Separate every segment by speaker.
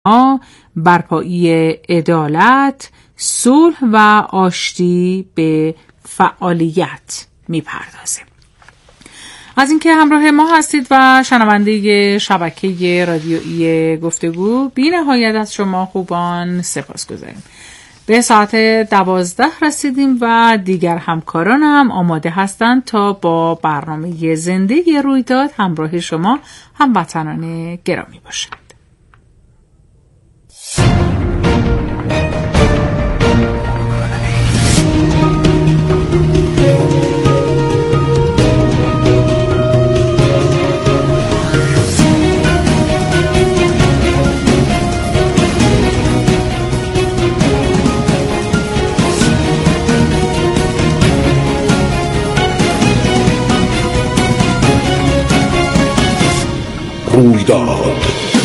Speaker 1: برپایی عدالت، صلح و آشتی به فعالیت میپردازه. از اینکه همراه ما هستید و شنونده شبکه رادیویی گفتگو، بی نهایت از شما خوبان سپاسگزاریم. به ساعت 12 رسیدیم و دیگر همکاران هم آماده هستند تا با برنامه زنده رویداد همراه شما هموطنان گرامی باشند.
Speaker 2: رویداد.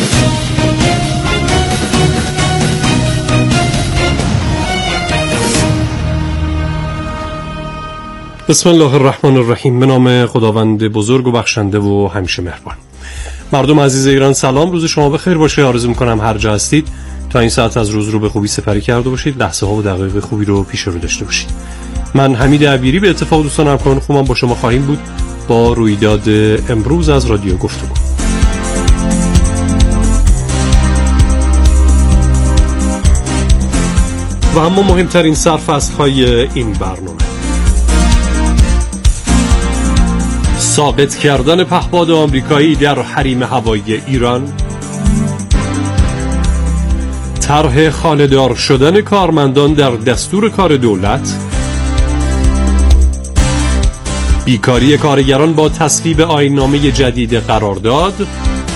Speaker 2: بسم الله الرحمن الرحیم. به نام خداوند بزرگ و بخشنده و همیشه مهربان. مردم عزیز ایران سلام، روز شما بخیر باشه. آرزو میکنم هر جا هستید تا این ساعت از روز رو به خوبی سپری کرده باشید، لحظه ها و دقایق خوبی رو پیش رو داشته باشید. من حمید عبیری به اتفاق دوستان همکاران خوبم با شما خواهیم بود با رویداد امروز از رادیو گفتگو. و اما مهمترین سرفصل‌های این برنامه: ساقط کردن پهپاد آمریکایی در حریم هوایی ایران، طرح خانه‌دار شدن کارمندان در دستور کار دولت، بیکاری کارگران با تصویب آیین‌نامه جدید قرارداد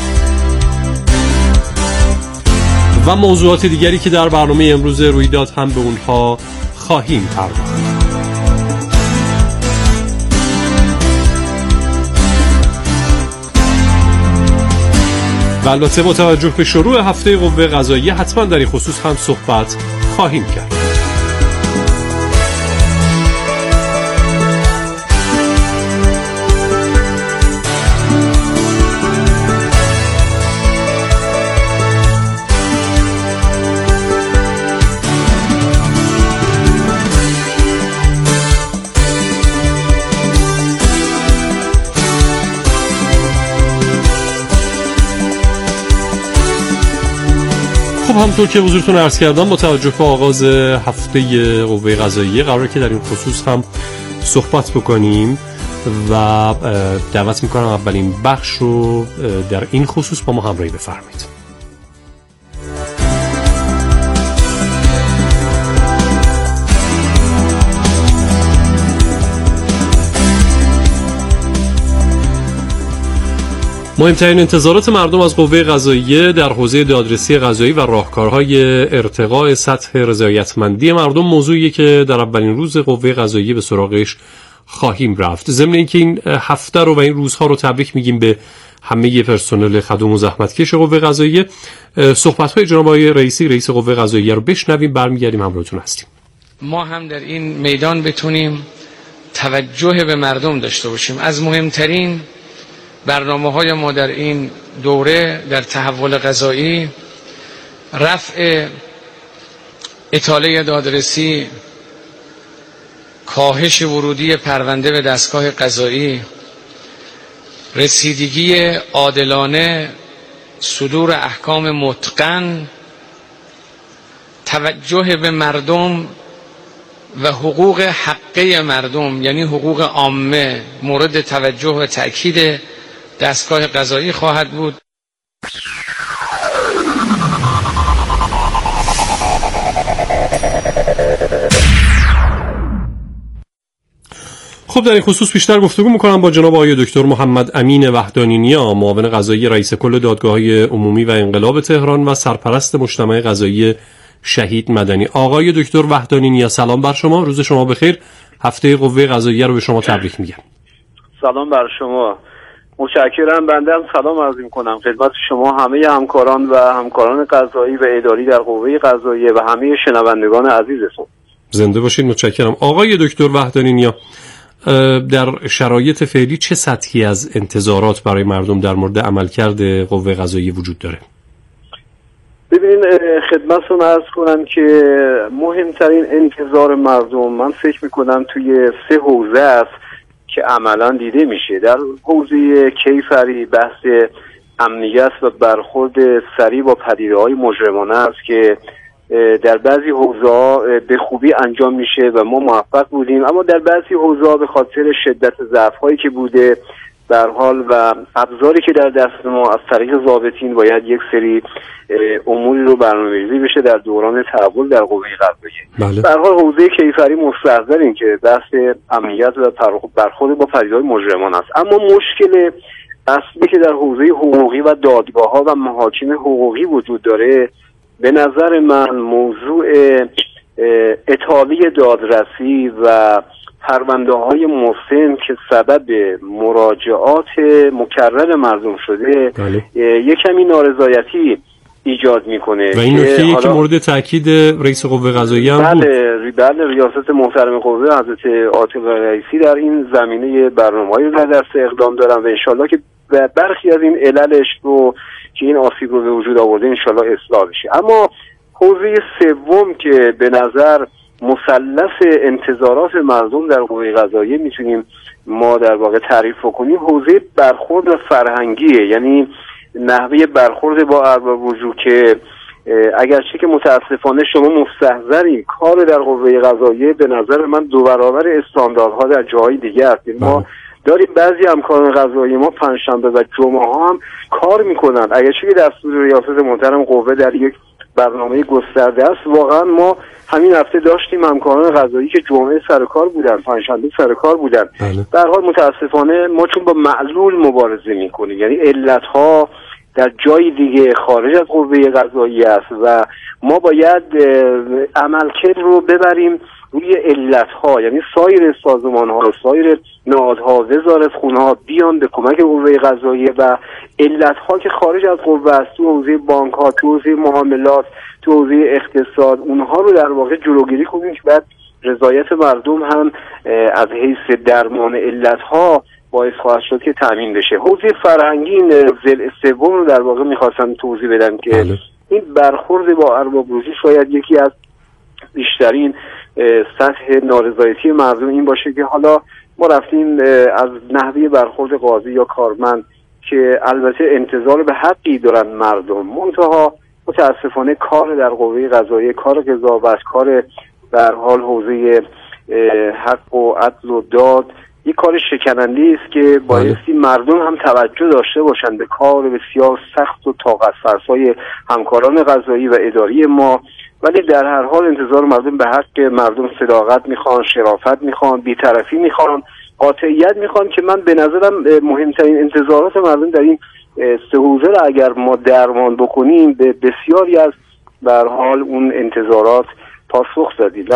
Speaker 2: و موضوعات دیگری که در برنامه امروز رویداد هم به اونها خواهیم پرداخت. و البته با توجه به شروع هفته قوه قضاییه حتما در این خصوص هم صحبت خواهیم کرد. خب همونطور که حضورتون عرض کردم با توجه به آغاز هفته قوه قضاییه قراره که در این خصوص هم صحبت بکنیم و دعوت میکنم اولین بخش رو در این خصوص با ما همراهی بفرمایید. مهمترین انتظارات مردم از قوه قضاییه در حوزه دادرسی قضایی و راهکارهای ارتقاء سطح رضایتمندی مردم موضوعیه که در اولین روز قوه قضاییه به سراغش خواهیم رفت. ضمن اینکه این هفته رو و این روزها رو تبریک میگیم به همه پرسنل خدوم و زحمتکش قوه قضاییه. صحبت‌های جناب آقای رئیس قوه قضاییه رو بشنویم، برمیگردیم همراهتون هستیم.
Speaker 3: ما هم در این میدان بتونیم توجه به مردم داشته باشیم. از مهمترین برنامه‌های ما در این دوره در تحول قضایی رفع اطاله دادرسی، کاهش ورودی پرونده به دستگاه قضایی، رسیدگی عادلانه، صدور احکام متقن، توجه به مردم و حقوق حقه مردم یعنی حقوق عامه مورد توجه و تأکید دستگاه قضایی خواهد بود.
Speaker 2: خب در این خصوص بیشتر گفتگو میکنم با جناب آقای دکتر محمد امین وحدانی نیا، معاون قضایی رئیس کل دادگاه‌های عمومی و انقلاب تهران و سرپرست مجتمع قضایی شهید مدنی. آقای دکتر وحدانی نیا سلام بر شما، روز شما بخیر. هفته قوه قضاییه رو به شما تبریک میگم.
Speaker 4: سلام بر شما، متشکرم. بنده هم سلام عرض می‌کنم خدمت شما، همه همکاران و همکاران قضایی و اداری در قوه قضاییه و همه شنوندگان عزیزتون.
Speaker 2: زنده باشید. متشکرم. آقای دکتر وحدانی نیا، در شرایط فعلی چه سطحی از انتظارات برای مردم در مورد عملکرد قوه قضاییه وجود داره؟
Speaker 4: ببینین خدمتتون عرض کنم که مهمترین انتظار مردم من فکر میکنم توی 3 حوزه است که عملا دیده میشه. در حوزه کیفری بحث امنیت و برخورد سریع با پدیده‌های مجرمانه است که در بعضی حوزه‌ها به خوبی انجام میشه و ما موفق بودیم، اما در بعضی حوزه‌ها به خاطر شدت ضعف‌هایی که بوده در حال و ابزاری که در دست ما از طریق ضابطین باید یک سری اموری رو برنامه‌ریزی بشه در دوران تحول در قوه قضاییه. در حال حوزه کیفری مستحضریم که بحث امنیت و برخورد با پدیده‌های مجرمانه است، اما مشکل اصلی که در حوزه حقوقی و دادگاه‌ها و محاکم حقوقی وجود داره به نظر من موضوع اطاله دادرسی و پرونده‌های مسن که سبب مراجعات مکرر مردم شده یک کمی نارضایتی ایجاد میکنه
Speaker 2: و این نکته که مورد تاکید رئیس قوه قضاییه هم بود.
Speaker 4: بله ریاست محترم قوه حضرت عاطف رئیسی در این زمینه برنامه‌ای رو در دست اقدام دارن و انشالله که برخی از این عللش رو که این آسیب رو به وجود آورده انشالله اصلاح بشه. اما حوزه سوم که به نظر مثلث انتظارات مردم در قوه قضاییه میتونیم ما در واقع تعریف کنیم، حوزه برخورد فرهنگیه، یعنی نحوه برخورد با ارباب رجوع که اگرچه که متاسفانه شما مستحضرین کار در قوه قضاییه به نظر من 2 برابر استانداردها در جاهای دیگه است. ما داریم بعضی همکاران قضایی ما پنجشنبه و جمعه ها هم کار میکنن، اگرچه که دستور ریاست محترم قوه در یک برنامه گسترده است. واقعا ما همین هفته داشتیم همکاران قضایی که جمعه سر کار بودن، پنجشنبه سر کار بودن. در حال متاسفانه ما چون با معلول مبارزه میکنیم، یعنی علتها در جای دیگه خارج از قوه قضاییه است و ما باید عملکرد رو ببریم روی علتها، یعنی سایر سازمان‌ها، سایر نهادها، وزارتخونه‌ها بیان به کمک قوه قضاییه و علتها که خارج از قوه است تو حوزه بانک‌ها، تو حوزه معاملات، تو حوزه اقتصاد، اونها رو در واقع جلوگیری کنیم که بعد رضایت مردم هم از حیث درمان علتها باعث خواهد شد که تامین بشه. حوزه فرهنگی ضلع سوم رو در واقع می‌خواستم توضیح بدم که این برخورد با ارباب رجوع شاید یکی از بیشترین سطح نارضایتی مردم این باشه که حالا ما رفتیم از نحوه برخورد قاضی یا کارمند که البته انتظار به حقی دارن مردم، منتها متاسفانه کار در قوه قضاییه، کار قضاوت، کار در حال حوزه حق و عدل و داد یک کار شکننده است که بایستی مردم هم توجه داشته باشند به کار بسیار سخت و طاقت فرسای همکاران قضایی و اداری ما. ولی در هر حال انتظار مردم به حق مردم صداقت میخوان، شرافت میخوان، بی‌طرفی میخوان، قاطعیت میخوان که من به نظرم مهمترین انتظارات مردم در این 3 حوزه را اگر ما درمان بکنیم به بسیاری از به هر حال اون انتظارات پاسخ دادید.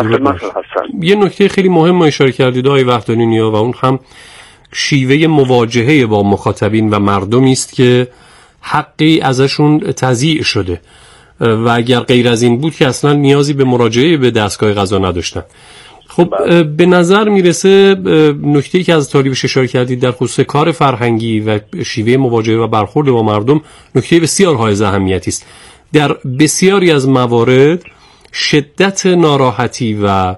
Speaker 2: یه نکته خیلی مهم اشاره کردید آقای وحدانی‌نیا و اون هم شیوه مواجهه با مخاطبین و مردمی است که حقی ازشون تضییع شده و اگر غیر از این بود که اصلا نیازی به مراجعه به دستگاه قضا نداشتن. خب به نظر میرسه نکته‌ای که از طالبش اشاره کردید در خصوص کار فرهنگی و شیوه مواجهه و برخورد با مردم نکته بسیار حائز اهمیتی است. در بسیاری از موارد شدت ناراحتی و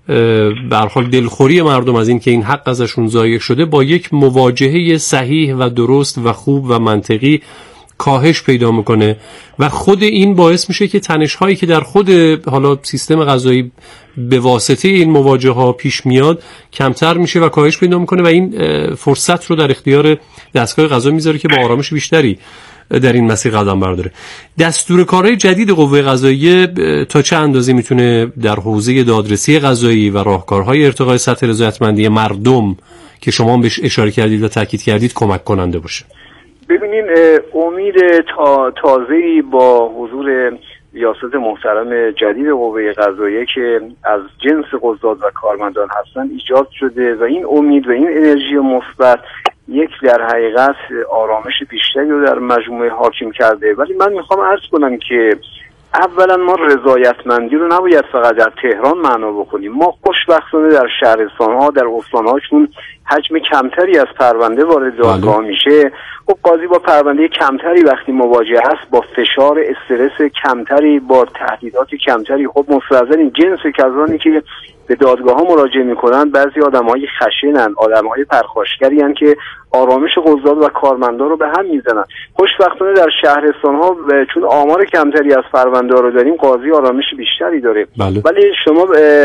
Speaker 2: به هر حال دلخوری مردم از این که این حق ازشون ضایع شده با یک مواجهه صحیح و درست و خوب و منطقی کاهش پیدا میکنه و خود این باعث میشه که تنش‌هایی که در خود حالا سیستم قضایی به واسطه این مواجهه ها پیش میاد کمتر میشه و کاهش پیدا میکنه و این فرصت رو در اختیار دستگاه قضا میذاره که با آرامش بیشتری در این مسیر قدم برداره. دستور کارهای جدید قوه قضاییه تا چه اندازه میتونه در حوزه دادرسی قضایی و راهکارهای ارتقای سطح رضایتمندی مردم که شما بهش اشاره کردید و تاکید کردید کمک کننده باشه؟
Speaker 4: ببینین امید تازه‌ای با حضور ریاست محترم جدید قوه قضاییه که از جنس قضات و کارمندان هستن ایجاد شده و این امید و این انرژی مثبت یک در حقیقت آرامش بیشتری رو در مجموعه حاکم کرده. ولی من میخوام عرض کنم که اولا ما رضایتمندی رو نباید فقط در تهران معنا بکنیم. ما خوشبختانه در شهرستان‌ها، در استان‌ها چون حجم کمتری از پرونده وارد دادگاه میشه، خب قاضی با پرونده کمتری وقتی مواجه است، با فشار استرس کمتری، با تهدیدات کمتری، خب مستلزم این جنس کسانی که به دادگاه ها مراجعه میکنن بعضی آدم‌های خشنن، آدم‌های پرخاشگری هستند که آرامش قضات و کارمندان رو به هم میزنن. خوشبختانه در شهرستان‌ها چون آمار کمتری از پرونده رو داریم، قاضی آرامش بیشتری داره. ولی شما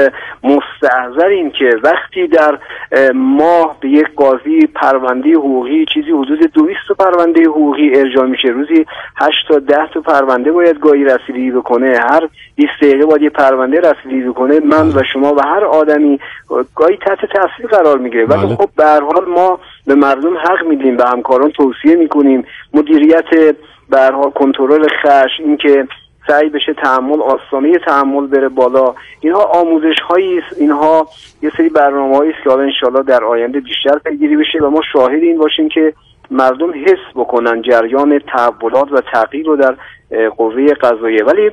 Speaker 4: مستحضرین که وقتی در ماه به یک قاضی پرونده حقوقی چیزی حدود 200 پرونده حقوقی ارجاع میشه، روزی 8 تا 10 تا پرونده باید گاهی رسیدگی بکنه، هر 20 دقیقه باید یه پرونده رسیدگی بکنه، من و شما و هر آدمی گاهی تحت تاثیر قرار میگیره. ولی خب به هر حال ما به مردم حق میدیم، به همکاران توصیه میکنیم مدیریت به هر حال کنترل خشم، این که سعی بشه تحمل، آستانه تحمل بره بالا. اینها آموزش هایی است، اینها یه سری برنامه‌هایی است که حالا ان شاءالله در آینده بیشتر پیگیری بشه و ما شاهد این باشیم که مردم حس بکنن جریان تحولات و تغییر رو در قوه قضاییه. ولی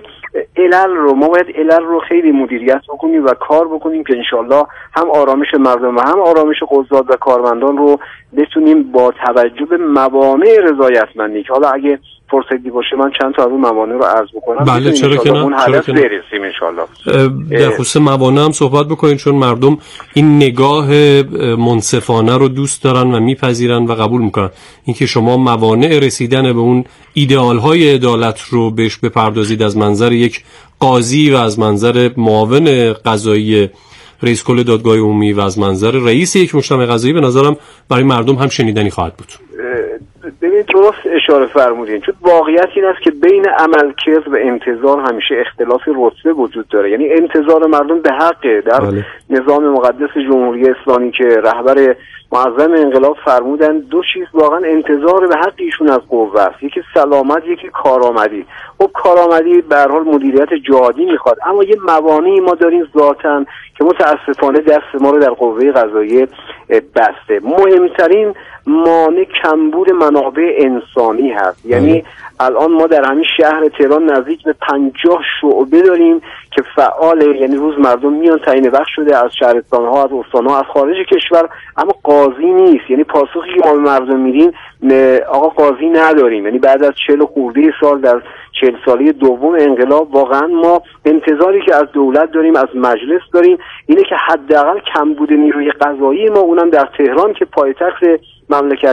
Speaker 4: ما باید علل رو خیلی مدیریت بکنیم و کار بکنیم که انشالله هم آرامش مردم و هم آرامش قضات و کارمندان رو بتونیم با توجه به موانع رضایتمندی که حالا اگه فرصتی باشه من چند تا از اون موانع رو عرض بکنم.
Speaker 2: بله چرا که نه،
Speaker 4: اون هدف برسیم انشالله.
Speaker 2: در خصوص موانع هم صحبت بکنین، چون مردم این نگاه منصفانه رو دوست دارن و میپذیرن و قبول میکنن. اینکه شما موانع رسیدن به اون ایدئال های عدالت رو بهش بپردازید از منظر یک قاضی و از منظر معاون قضایی رئیس کل دادگاه عمومی و از منظر رئیس یک مجتمع قضایی، به نظرم برای مردم هم شنیدنی خواهد بود.
Speaker 4: ببینید درست اشاره فرمودین، چون واقعیت این است که بین عملکرد و انتظار همیشه اختلاف رتبه وجود داره. یعنی انتظار مردم به حقه. در نظام مقدس جمهوری اسلامی که رهبر معظم انقلاب فرمودن دو چیز واقعا انتظار به حق ایشون از قوه است، یکی سلامت، یکی کارآمدی. خب کارآمدی به هر حال مدیریت جهادی میخواد، اما یه موانعی ما داریم ذاتاً که متاسفانه دست ما رو در قوه قضاییه بسته. مهمترین مانع کمبود منابع انسانی هست. یعنی الان ما در همین شهر تهران نزدیک به 50 شعبه داریم که فعاله، یعنی روز مردم میان تعیین وقت شده از شهرستان‌ها، از استان‌ها، از خارج کشور، اما قاضی نیست. یعنی پاسخی که ما به مردم میدیم آقا قاضی نداریم. یعنی بعد از 40 خورده سال در 40 ساله دوم انقلاب واقعا ما انتظاری که از دولت داریم، از مجلس داریم، اینه که حداقل کمبود نیروی قضایی ما، اونم در تهران که پایتخت مملکت،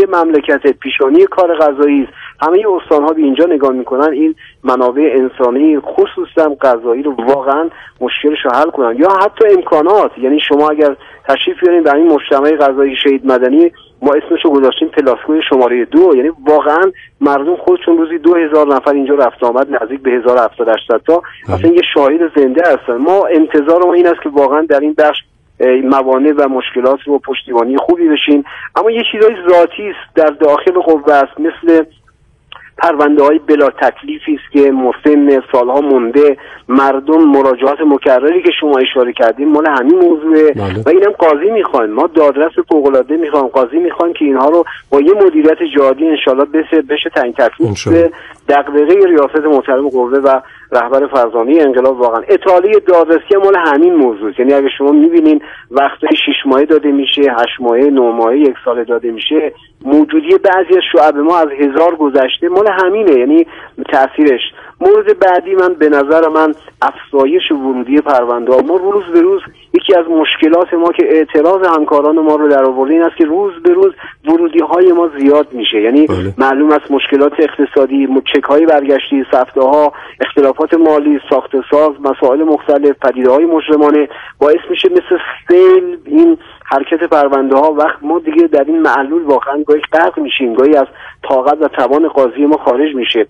Speaker 4: پیشانی کار قضایی است، همه استان‌ها به اینجا نگاه میکنن، این منابع انسانی خصوصا قضایی رو واقعا مشکلش رو حل کنن. یا حتی امکانات، یعنی شما اگر تشریف بیارین به این مجتمع قضایی شهید مدنی، ما اسمشو گذاشتیم پلاسکوی شماره 2، یعنی واقعا مردم خودشون روزی 2000 نفر اینجا رفت آمد، نزدیک به 1700-1800 تا اصلا یه شاهد زنده هستن. ما انتظار ما این است که واقعا در این بخش موانع و مشکلات رو پشتیبانی خوبی بشین. اما یه چیزای ذاتی است در داخل قوه است، مثل پرونده‌های بلا تکلیفی است که مسن سالها مونده، مردم مراجعات مکرری که شما اشاره کردیم مال همین موضوعه و اینم قاضی میخوایم. ما دادرس فوق‌العاده میخوایم، قاضی میخوایم که اینها رو با یه مدیریت جهادی انشالله بشه تعیین تکلیف به دغدغه ریاست محترم قوه و رهبر فرزانه انقلاب. واقعا اطاله دادرسی مال همین موضوع. یعنی اگه شما میبینین وقتی 6 ماهه داده میشه، 8 ماهه، 9 ماهه، 1 سال داده میشه، موجودی بعضی از شعب ما از 1000 گذشته مال همینه. یعنی تاثیرش. مورد بعدی من به نظر من افزایش ورودی پرونده. ما روز به روز یکی از مشکلات ما که اعتراض همکاران ما رو در آورده این است که روز به روز ورودی های ما زیاد میشه. یعنی معلوم است مشکلات اقتصادی، چک های برگشتی، سفته ها، اختلافات مالی، ساخت ساز، مسائل مختلف، پدیده های مجرمانه باعث میشه مثل سیل این حرکت پرونده ها. وقت ما دیگه در این معلول واقعا گاهی غرق میشیم، گاهی از طاقت و توان قاضی ما خارج میشه.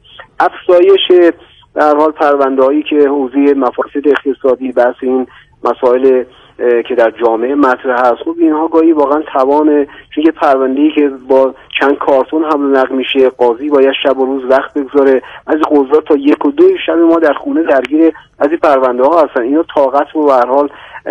Speaker 4: افزایش در حال پرونده هایی که حوزه مفاسد اقتصادی، بحث این مسائل که در جامعه مطرح هست، خب اینها گاهی واقعا توان، چون یه پرونده‌ای که با چند کارتون حمل و نقل میشه، قاضی باید شب و روز وقت بگذاره. از قضات تا 1 و 2 شب ما در خونه درگیر از این پرونده ها هستن. اینا طاقت رو به هر حال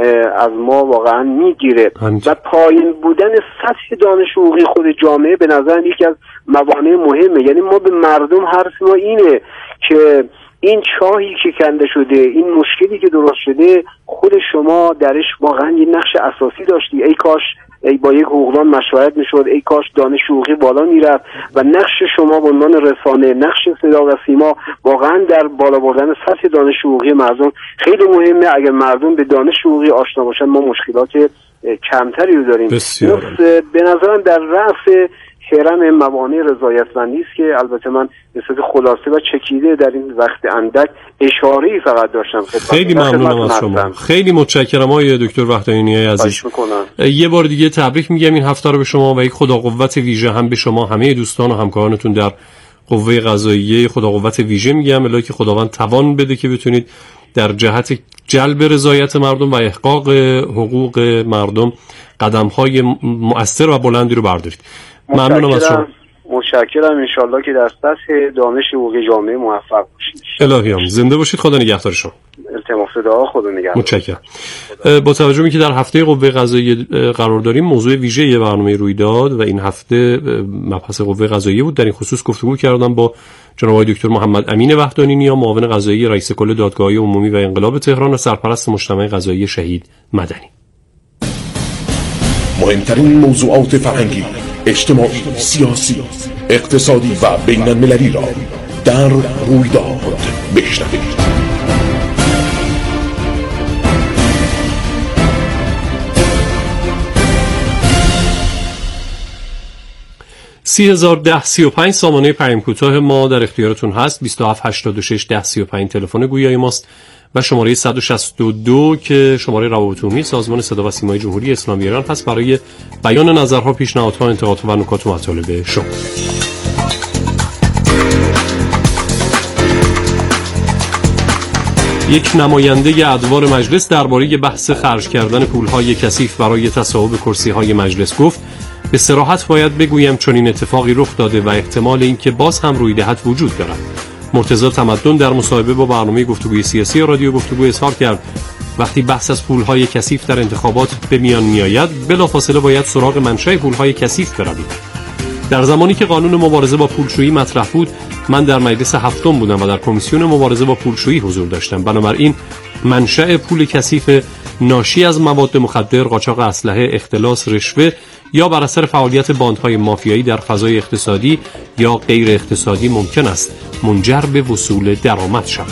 Speaker 4: از ما واقعا میگیره و پایین بودن سطح دانش حقوقی خود جامعه به نظر یکی از موانع مهمه. یعنی ما به مردم حرف ما اینه که این چاهی که کنده شده، این مشکلی که درست شده، خود شما درش واقعا یه نقش اساسی داشتی. ای کاش ای با یک حقوقدان مشورت میشد، ای کاش دانش حقوقی بالا میرفت و نقش شما به عنوان رسانه، نقش صدا و سیما واقعا در بالا بردن سطح دانش حقوقی مردم خیلی مهمه. اگر مردم به دانش حقوقی آشنا باشن ما مشکلات کمتری رو داریم. به نظرم در رأس هرم موانع رضایتمندی است که البته من به صورت خلاصه و چکیده در این وقت اندک اشاره‌ای فقط داشتم.
Speaker 2: خیلی ممنونم از شما. خیلی متشکرم آقای دکتر وحدانی عزیز. یه بار دیگه تبریک میگم این هفته رو به شما و یک خدا قوت ویژه هم به شما، همه دوستان و همکارانتون در قوه قضاییه خدا قوت ویژه میگم، الهی که خداوند توان بده که بتونید در جهت جلب رضایت مردم و احقاق حقوق مردم قدم‌های مؤثر و بلندی رو بردارید. ممنونم از شما.
Speaker 4: متشکرم. انشالله که در سطح دانش حقوقی جامعه موفق باشید.
Speaker 2: الهی زنده باشید. خدا نگهدار شما.
Speaker 4: التماس دعا. خدا نگهدار.
Speaker 2: متشکرم. با توجه به که در هفته قوه قضاییه قرار داریم، موضوع ویژه برنامه رویداد و این هفته مبحث قوه قضاییه بود. در این خصوص گفتگو کردم با جناب آقای دکتر محمد امین وحدانی نیا، معاون قضایی رئیس کل دادگاه عمومی و انقلاب تهران و سرپرست مجتمع قضایی شهید مدنی.
Speaker 5: مهمترین موضوعات فرهنگی، اجتماعی، سیاسی، اقتصادی و بین المللی را در رویداد بشنوید.
Speaker 2: 301035 سامانه پیام کوتاه ما در اختیارتون هست. 27861035 تلفن گویای ماست و شماره 162 که شماره روابط عمومی سازمان صدا و سیمای جمهوری اسلامی ایران هست برای بیان نظرها، پیشنهادها، انتقادها و نکات مطالب شما. یک نماینده ادوار مجلس درباره بحث خرج کردن پولهای کثیف برای تصاحب کرسی‌های مجلس گفت: به صراحت باید بگویم چون این اتفاقی رخ داده و احتمال اینکه باز هم روی دهد وجود دارد. مرتضی تمدن در مصاحبه با برنامه گفتگوی سیاسی رادیو گفتگو اظهار کرد وقتی بحث از پولهای کثیف در انتخابات به میان میآید بلافاصله باید سراغ منشأ پولهای کثیف برویم. در زمانی که قانون مبارزه با پولشویی مطرح بود من در مجلس هفتم بودم و در کمیسیون مبارزه با پولشویی حضور داشتم. بنابراین منشأ پول کثیف ناشی از مواد مخدر، قاچاق اسلحه، اختلاس، رشوه یا بر اثر فعالیت باندهای مافیایی در فضای اقتصادی یا غیر اقتصادی ممکن است منجر به وصول درآمد شود.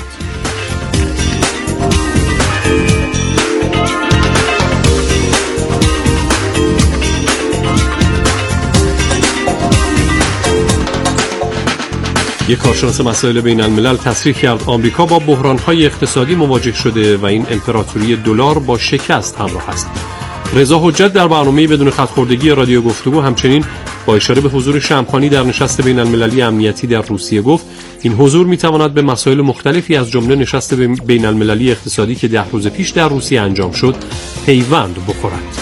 Speaker 2: یک کارشناس مسائل بین الملل تصریح کرد آمریکا با بحران‌های اقتصادی مواجه شده و این امپراتوری دلار با شکست همراه است. رضا حجت در برنامه بدون خط‌خوردگی رادیو گفتگو همچنین با اشاره به حضور شمخانی در نشست بین المللی امنیتی در روسیه گفت این حضور می‌تواند به مسائل مختلفی از جمله نشست بین المللی اقتصادی که 10 روز پیش در روسیه انجام شد پیوند بخورد.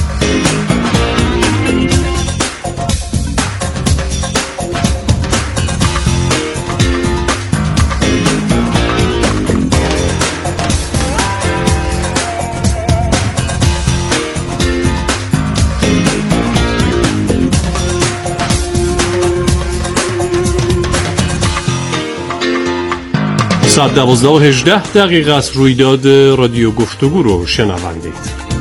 Speaker 2: ساعت 12:18 است. رویداد رادیو گفتگو رو شنوندید.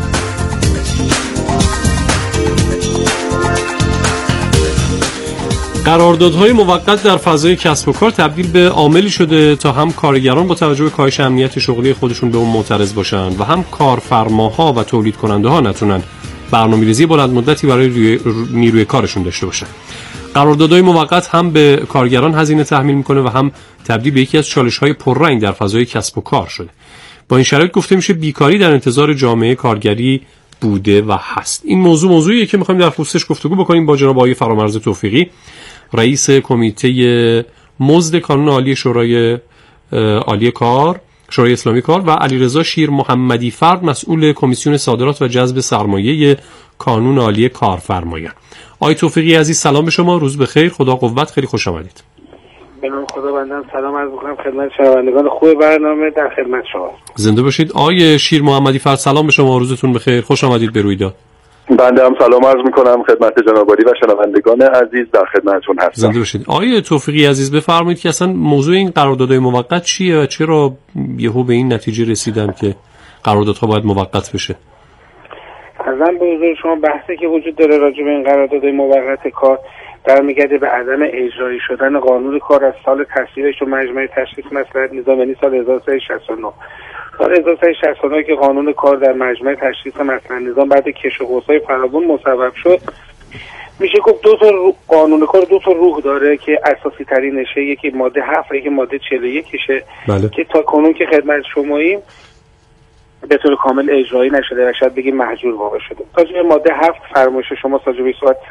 Speaker 2: قراردادهای موقت در فضای کسب و کار تبدیل به عاملی شده تا هم کارگران با توجه به کاهش امنیت شغلی خودشون به اون معترض باشن و هم کارفرماها و تولید کننده ها نتونن برنامه‌ریزی بلند مدتی برای نیروی کارشون داشته باشن. قراردادهای موقت هم به کارگران هزینه تحمیل میکنه و هم تبدیل به یکی از چالش‌های پررنگ در فضای کسب و کار شده. با این شرایط گفته میشه بیکاری در انتظار جامعه کارگری بوده و هست. این موضوعیه که می‌خوایم در خصوصش گفتگو بکنیم با جناب آقای فرامرز توفیقی، رئیس کمیته مزد کانون عالی شورای عالی کار، شورای اسلامی کار و علیرضا شیر محمدی فرد، مسئول کمیسیون صادرات و جذب سرمایه کانون عالی کارفرمایان. آقای توفیقی عزیز سلام به شما، روز بخیر، خدا قوت، خیلی خوش آمدید.
Speaker 6: به نام خدا بندم سلام عرض می‌کنم خدمت شنوندگان خوب برنامه، در خدمت شما.
Speaker 2: زنده باشید. آقای شیر محمدی فرد سلام به شما، روزتون بخیر، خوش آمدید به رویداد.
Speaker 7: بنده هم سلام عرض می‌کنم خدمت جناب عالی و شنوندگان عزیز، در خدمتتون هستم.
Speaker 2: زنده باشید. آقای توفیقی عزیز بفرمایید که اصلا موضوع این قراردادهای موقت چیه و چرا یهو به این نتیجه رسیدن که قراردادها باید موقت بشه؟
Speaker 6: ارزم به حضور شما بحثی که وجود داره راجع به این قراردادهای موقت کار در میگرده به عدم اجرایی شدن قانون کار از سال تصویبش و مجمع تشخیص مصلحت نظام، یعنی سال 1369. سال 1369 که قانون کار در مجمع تشخیص مصلحت نظام بعد کش و قوس‌های فراوان مصوب شد، میشه گفت قانون کار دو تا روح داره که اساسی ترینشه، یکی ماده 7 و یکی ماده 41شه. بله. که تا کنون که خدمت شماییم به طور کامل اجرایی نشده و شاید بگیم محجور واقع شده. تا جای ماده 7 فرمایش شما ساجبی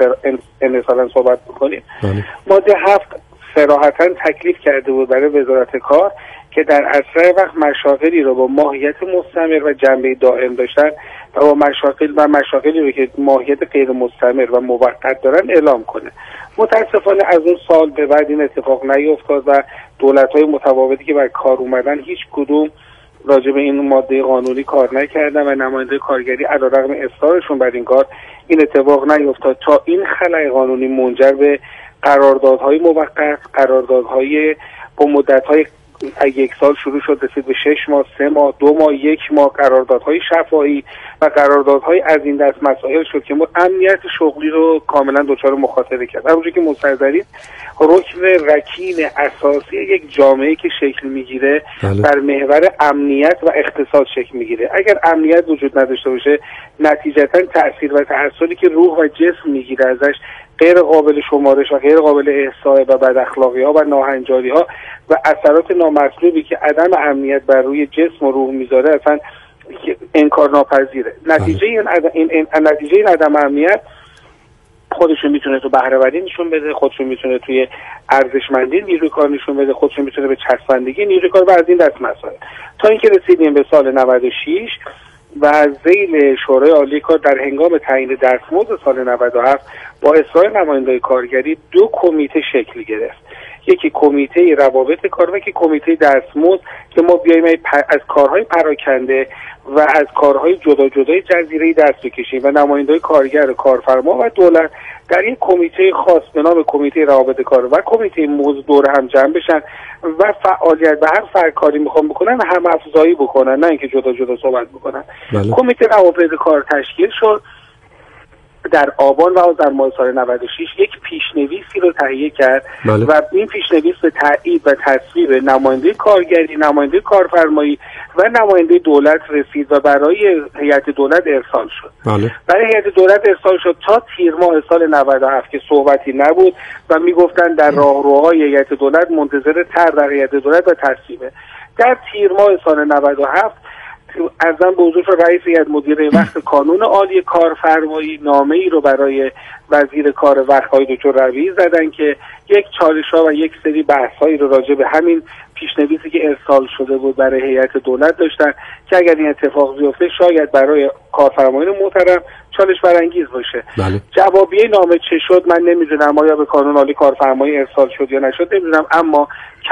Speaker 6: صحبت بکنیم. بله. ماده 7 صراحتاً تکلیف کرده بود برای وزارت کار که در اسرع وقت مشاغلی رو با ماهیت مستمر و جنبه دائم داشتن و با مشاغلی رو که ماهیت غیر مستمر و موقت دارن اعلام کنه. متاسفانه از اون سال به بعد این اتفاق نیفتاد و دولت‌های متفاوتی که بر کار اومدن هیچ کدوم راجع به این ماده قانونی کار نکردن و نماینده کارگری علیرغم اصرارشون بر این کار این اتفاق نیفتاد تا این خلأ قانونی منجر به قراردادهای موقت، قراردادهای با مدت‌های 1 سال شروع شد رسید به 6 ماه، 3 ماه، 2 ماه، 1 ماه، قراردادهای شفاهی و قراردادهای از این دست مسائل شد که ما امنیت شغلی رو کاملا دچار مخاطره کرد. همونجوری که مستحضرین رکن رکین اساسی یک جامعه که شکل میگیره بر محور امنیت و اقتصاد شکل میگیره. اگر امنیت وجود نداشته باشه نتیجتا تأثیر و تأثیری که روح و جسم میگیره ازش غیر قابل شمارش و غیر قابل احصاء و بد اخلاقی ها و ناهنجاری ها و اثرات نامطلوبی که عدم امنیت بر روی جسم و روح میذاره اصلا انکار ناپذیره. نتیجه این عدم امنیت خودشون میتونه تو بهره وری نشون بده، خودشون میتونه توی ارزشمندی نیروی کار نشون بده، خودشون میتونه به چسبندگی نیروی کار و از این دست مسائل. تا اینکه رسیدیم به سال 96 و ذیل شورای عالی کار در هنگام تعیین دستمزد سال 97 با اصرار نمایندگان کارگری 2 کمیته شکل گرفت. یکی کمیته روابط کار و یکی کمیته دستمزد که ما بیایم از کارهای پراکنده و از کارهای جدا جدای جزیره‌ای دست بکشیم و نمایندگان کارگر، کارفرما و دولت در یک کمیته خاص به نام کمیته روابط کار و کمیته مزد دور هم جمع بشن و فعالیت به هر کاری میخوان بکنن هم افزایی بکنن، نه اینکه جدا جدا صحبت بکنن. بله. کمیته روابط کار تشکیل شد در آبان و در ماه سال 96 یک پیشنویسی رو تهیه کرد. بله. و این پیشنویس به تایید و تصویب نماینده کارگری، نماینده کارفرمایی و نماینده دولت رسید و برای هیئت دولت ارسال شد. بله. برای هیئت دولت ارسال شد تا تیر ماه سال 97 که صحبتی نبود و میگفتن در راهروهای هیئت دولت منتظر طرح در هیئت دولت و تصویبه. در تیر ماه سال 97 ارزم به حضور رئیس هیئت مدیره وقت کانون عالی کارفرمایی نامه‌ای رو برای وزیر کار وقت‌های دکتر ربیعی زدن که یک چالش‌ها و یک سری بحث‌هایی رو راجع به همین پیشنویسی که ارسال شده بود برای هیئت دولت داشتن که اگر این اتفاق بیفته شاید برای کارفرمایان محترم چالش برانگیز باشه. بله. جوابیه نامه چه شد من نمیدونم، آیا به کانون عالی کارفرمایی ارسال شد یا نشد نمیدونم، اما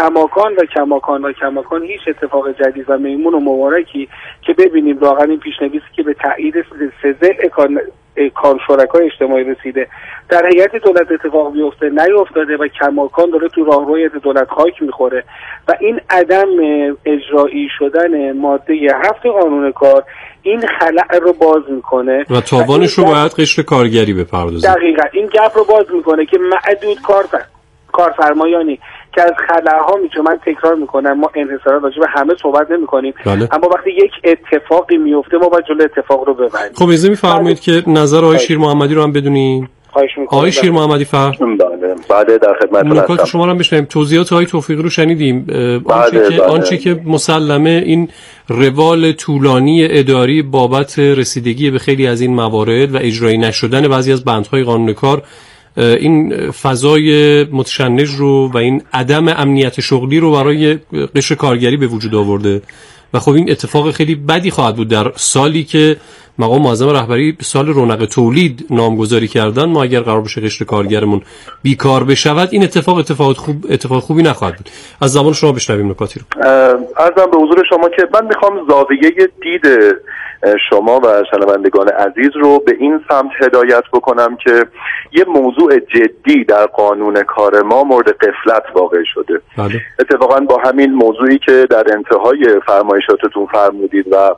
Speaker 6: کماکان هیچ اتفاق جدید و میمون و مبارکی که ببینیم واقعا این پیشنویسی که به تایید سزل کار شرکای اجتماعی رسیده در هیئت دولت اتفاق بیفته نیفتاده و کماکان داره تو راهروی هیئت دولت خاک میخوره و این عدم اجرایی شدن ماده 7 قانون کار این خلأ رو باز میکنه
Speaker 2: و تاوانش رو باید قشر کارگری بپردازه.
Speaker 6: دقیقاً این گپ رو باز میکنه که معدود کارفرمایانی که از خلأها من تکرار میکنم ما انحصارا راجع به همه صحبت نمیکنیم. بله. اما وقتی یک اتفاقی میفته ما باید جلوی اتفاق رو ببریم.
Speaker 2: خب اجازه میفرمایید که نظر آقای شیر محمدی رو هم بدونیم. آقای شیر محمدی
Speaker 7: بعد در خدمتتون هستم.
Speaker 2: نکات شما رو هم بشنویم. توضیحات آقای توفیقی رو شنیدیم. آنچه که مسلمه این روال طولانی اداری بابت رسیدگی به خیلی از این موارد و اجرایی نشدن بعضی از بندهای قانون کار این فضای متشنج رو و این عدم امنیت شغلی رو برای قشر کارگری به وجود آورده و خب این اتفاق خیلی بدی خواهد بود در سالی که مقام معظم رهبری سال رونق تولید نامگذاری کردن. ما اگر قرار بشه قشر کارگرمون بیکار بشود این اتفاق خوبی نخواهد بود. از زبان شما بشنویم نکاتی رو.
Speaker 7: عرضم به حضور شما که من میخوام زاویه دید شما و شنوندگان عزیز رو به این سمت هدایت بکنم که یه موضوع جدی در قانون کار ما مورد غفلت واقع شده. بله. اتفاقا با همین موضوعی که در انتهای فرمایشاتتون فرمودید و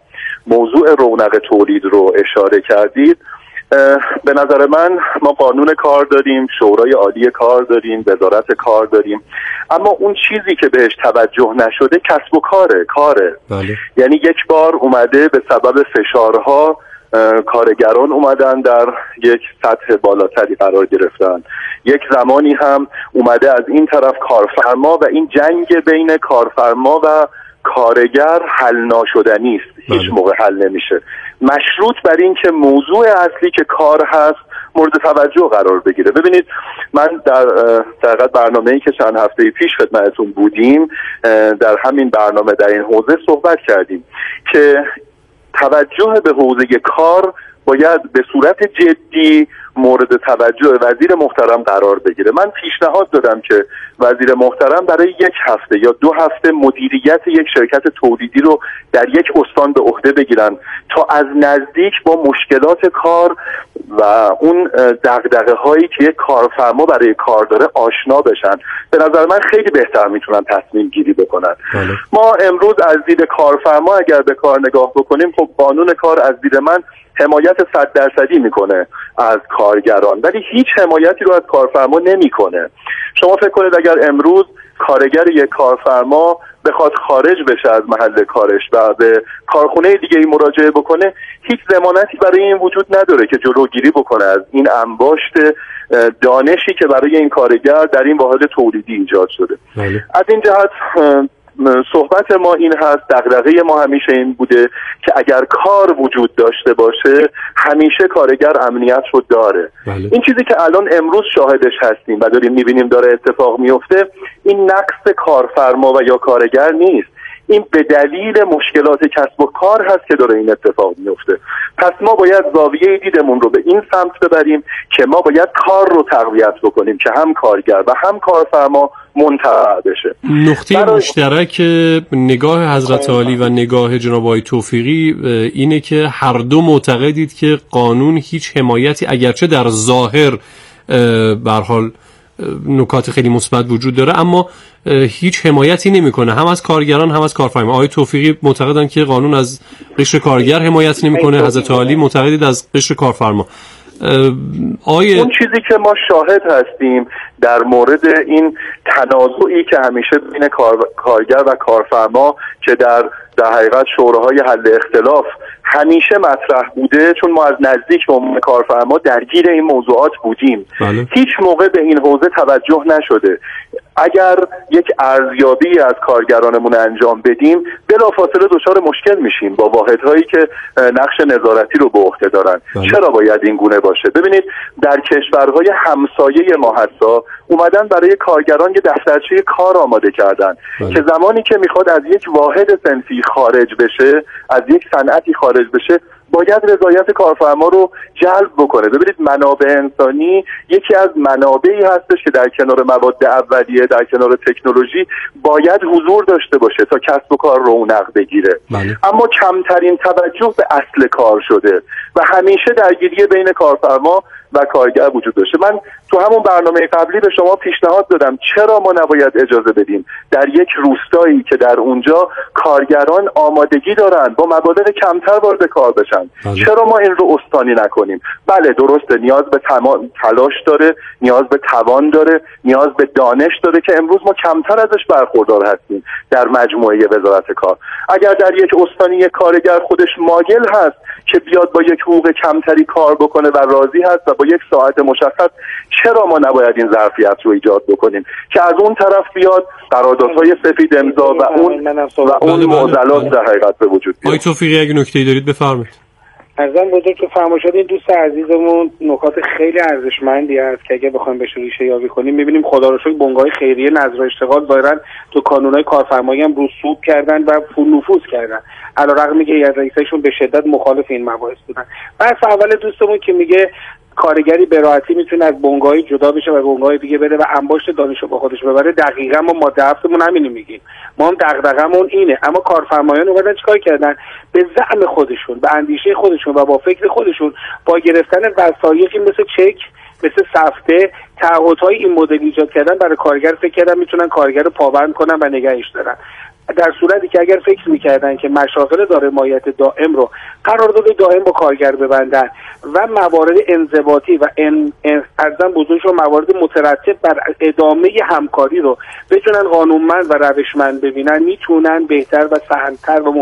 Speaker 7: موضوع رونق تولید رو اشاره کردید، به نظر من ما قانون کار داریم، شورای عالی کار داریم، وزارت کار داریم، اما اون چیزی که بهش توجه نشده کسب و کاره.
Speaker 2: بله.
Speaker 7: یعنی یک بار اومده به سبب فشارها کارگران اومدن در یک سطح بالاتری قرار گرفتن، یک زمانی هم اومده از این طرف کارفرما و این جنگ بین کارفرما و کارگر حل ناشدنی است، هیچ موقع حل نمیشه، مشروط بر این که موضوع اصلی که کار هست مورد توجه قرار بگیره. ببینید من در برنامه‌ای که چند هفته پیش خدمتتون بودیم در همین برنامه در این حوزه صحبت کردیم که توجه به حوزه کار باید به صورت جدی مورد توجه وزیر محترم قرار بگیره. من پیشنهاد دادم که وزیر محترم برای 1 هفته یا 2 هفته مدیریت یک شرکت تولیدی رو در یک استان به عهده بگیرن تا از نزدیک با مشکلات کار و اون دغدغه‌هایی که یک کارفرما برای کار داره آشنا بشن. به نظر من خیلی بهتر میتونن تصمیم گیری بکنن. ما امروز از دید کارفرما اگر به کار نگاه بکنیم، خب قانون کار از دید من حمایت 100% میکنه از کارگران، ولی هیچ حمایتی رو از کارفرما نمیکنه. شما فکر کنید اگر امروز کارگر یک کارفرما بخواد خارج بشه از محل کارش و به کارخونه دیگه ای مراجعه بکنه، هیچ ضمانتی برای این وجود نداره که جلوگیری بکنه از این انباشت دانشی که برای این کارگر در این واحد تولیدی ایجاد شده. از این جهت صحبت ما این هست، دغدغه ما همیشه این بوده که اگر کار وجود داشته باشه همیشه کارگر امنیت رو داره. این چیزی که الان امروز شاهدش هستیم و داریم میبینیم داره اتفاق میفته، این نقص کارفرما و یا کارگر نیست، این به دلیل مشکلات کسب و کار هست که داره این اتفاق میفته. پس ما باید زاویه دیدمون رو به این سمت ببریم که ما باید کار رو تقویت بکنیم که هم کارگر و هم کارفرما منتفع بشه.
Speaker 2: نقطه مشترک نگاه حضرت عالی و نگاه جناب آقای توفیقی اینه که هر دو معتقدید که قانون هیچ حمایتی اگرچه در ظاهر به هر حال نکات خیلی مثبت وجود داره اما هیچ حمایتی نمیکنه هم از کارگران هم از کارفرما. آقای توفیقی معتقدن که قانون از قشر کارگر حمایت نمیکنه، حضرت عالی معتقدید از قشر کارفرما.
Speaker 7: اون چیزی که ما شاهد هستیم در مورد این تنازعی که همیشه بین کارگر و کارفرما که در حقیقت شوراهای حل اختلاف همیشه مطرح بوده، چون ما از نزدیک با کارفرما درگیر این موضوعات بودیم. هیچ موقع به این حوزه توجه نشده. اگر یک ارزیابی از کارگرانمون انجام بدیم بلافاصله دچار مشکل میشیم با واحدهایی که نقش نظارتی رو به عهده دارن. چرا باید این گونه باشه؟ ببینید در کشورهای همسایه ما حتی اومدن برای کارگران یه دفترچه کار آماده کردن که زمانی که میخواد از یک واحد صنفی خارج بشه، از یک صنعتی خارج بشه، باید رضایت کارفرما رو جلب بکنه. ببینید منابع انسانی یکی از منابعی هستش که در کنار مواد اولیه، در کنار تکنولوژی باید حضور داشته باشه تا کسب و کار رونق بگیره. اما کمترین توجه به اصل کار شده و همیشه درگیری بین کارفرما و کارگر وجود داشته. من تو همون برنامه قبلی به شما پیشنهاد دادم چرا ما نباید اجازه بدیم در یک روستایی که در اونجا کارگران آمادگی دارن با مبالغ کمتر وارد کار بشن، چرا ما این رو استانی نکنیم؟ بله درسته، نیاز به تلاش داره، نیاز به توان داره، نیاز به دانش داره که امروز ما کمتر ازش برخوردار هستیم در مجموعه وزارت کار. اگر در یک استانی یک کارگر خودش مایل هست که بیاد با یک حقوق کمتری کار بکنه و راضی هست و با یک ساعت مشخص، چرا ما نباید این ظرفیت رو ایجاد بکنیم که از اون طرف بیاد قراردادهای سفید امضا و اون معضلات در حقیقت به وجود بیاد.
Speaker 2: آقای توفیقی اگه نکته‌ای دارید بفرمایید.
Speaker 6: ارزم بزرگ که فرمایشات این دوست عزیزمون نکات خیلی ارزشمندی است که اگه بخوایم بهش ریشه یابی کنیم می‌بینیم خدا رو شکر بنگاه خیریه نظر اشتغال ظاهرا تو کانون‌های کارفرمایی هم رسوب کردن و نفوذ کردن، علیرغم اینکه رئیسشون به شدت مخالف این مباحث بودن. بحث اول دوستمون که میگه کارگری به راحتی میتونه از بنگاهی جدا بشه و بنگاه دیگه بره و انباشت دانش رو با خودش ببره، دقیقاً ما ماده هفتمون همینو میگیم، ما هم دغدغه‌مون اینه. اما کارفرمایان اومدن چیکار کردن؟ به زعم خودشون، به اندیشه خودشون و با فکر خودشون با گرفتن وثایقی مثل چک، مثل سفته، تعهدهای این مدل ایجاد کردن برای کارگر، فکر کردن میتونن کارگر رو پابند کنن و نگهش دارن. در صورتی که اگر فکر میکردن که مشاغل داره ماهیت دائم رو قرارداد دائم با کارگر ببندن و موارد انضباطی و ارزم بزرگش موارد مترتب بر ادامه همکاری رو بتونن قانونمند و روشمند ببینن، میتونن بهتر و سهل‌تر و